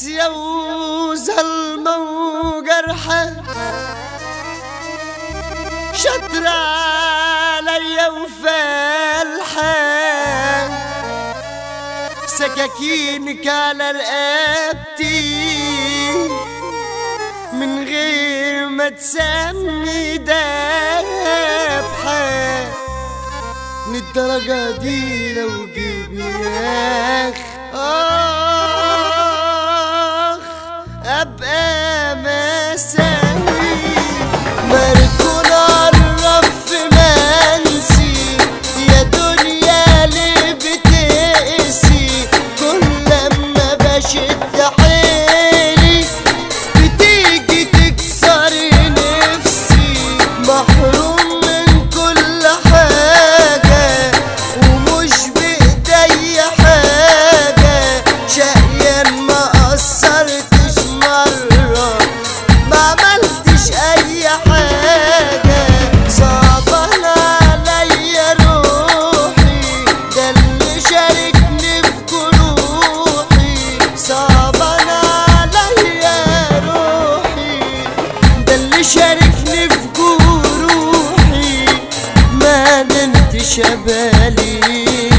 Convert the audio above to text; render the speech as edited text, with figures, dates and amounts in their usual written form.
قاسية وظلمة وجرحة، شاطرة عليا وفالحة، سكاكينك على رقبتي من غير ما تسمي دبحة. للدرجة دي لو جبناك أبقى مساوي، مركون الرف منسي يا دنيا اللي بتقسي. كل لما بشد حيلي بتيجي تكسر نفسي، محروم من كل حاجة ومش بإيدي حاجة، شقيان ما قصرتش مرة، ما عملتش أي حاجة. صعبان عليا روحي ده اللي شاركني في جروحي، صعبان عليا روحي ده اللي شاركني في جروحي، ما نمتش بالي.